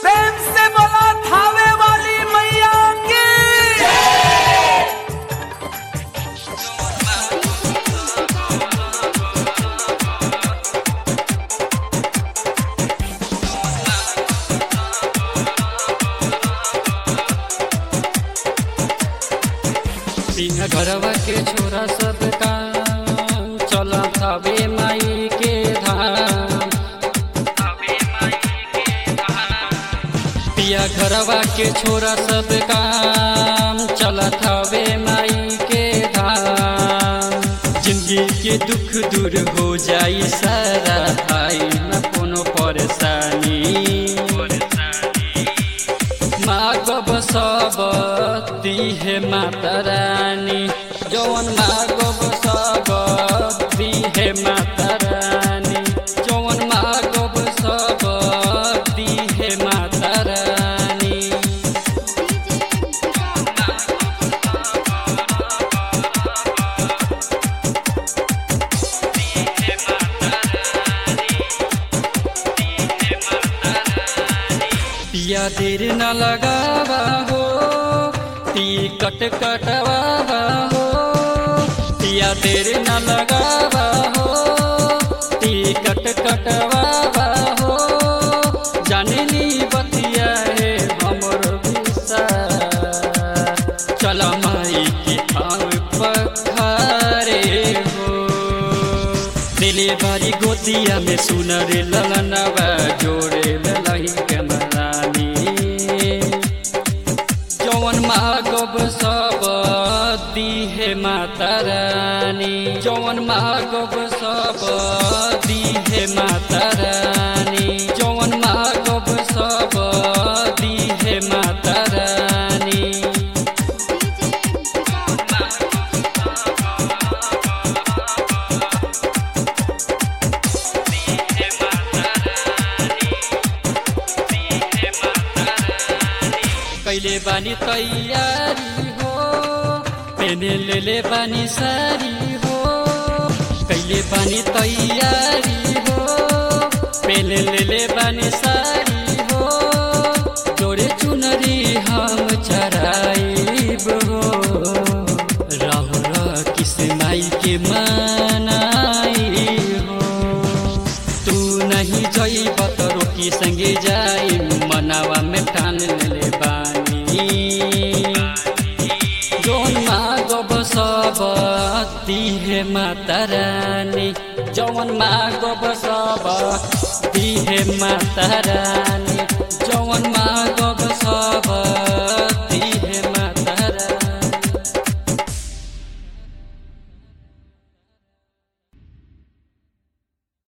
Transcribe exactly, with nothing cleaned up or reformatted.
प्रेम से बोला थावे वाली मैया की। बिना घरवा के छोरा सब काम चला थावे माई के धाम। पिया घरवा के छोरा सब काम चला थावे माई के धाम। जिंदगी के दुख दूर हो जाई सारा, आई न कोनो परेशानी। मागब सब दीहे माता रानी, जौन मागब सब दीहे माता रानी, जौन मागब सब दीहे माता रानी। पिया देर न लगावा हो, टिकट कटवावा हो। पिया देर न लगावा हो, टिकट कटवावा हो। जाने नी बतिया है हमर विचार, चला माई के आव पखारे हो। दिले बारी गोतिया में सुनर ललनवा, जोड़े ललही के महारानी। जौन मागब सब दीहे माता रानी, जौन मागब सब दीहे माता रानी, जौन मागब सब दीहे माता रानी। कैले बानी तैयारी हो, पेने ले ले बानी सारी हो। कैले बानी तैयारी हो, पेने ले ले बानी सारी हो। जोड़े चुनरी हम चढ़ाइब हो, राहुल किस माई के मनाई हो। तू नहीं जइब त रोकी संगे जाई, मनावा में ठान ले बानी। जौन मागब सब दीहे माता रानी, जौन मागब सब दीहे माता रानी, जौन